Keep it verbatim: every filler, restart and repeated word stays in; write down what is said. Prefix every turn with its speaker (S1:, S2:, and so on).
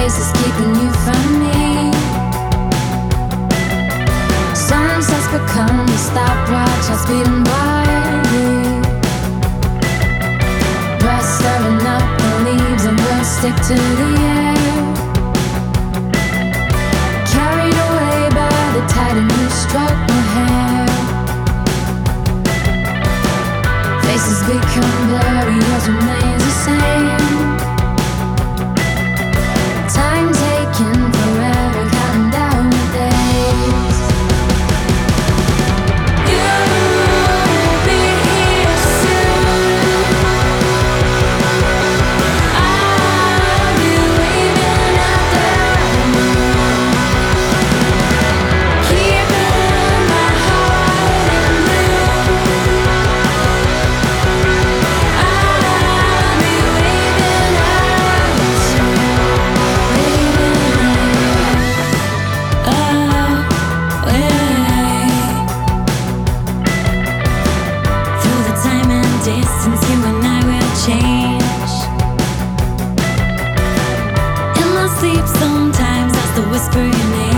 S1: faces keeping you from me. Sunsets become a stopwatch, I'm speeding blindly. Breath stirring up the leaves and words stick to the air. Carried away by the tide and you struck my hair. Faces become blurry, yours remains the same. Time taking forever, counting down the days. You'll be here soon. I'll be waving at the moon, keeping my heart in bloom. I'll be waving at you, through the time and distance, you and I will change. In my sleep sometimes, that's the whisper your name.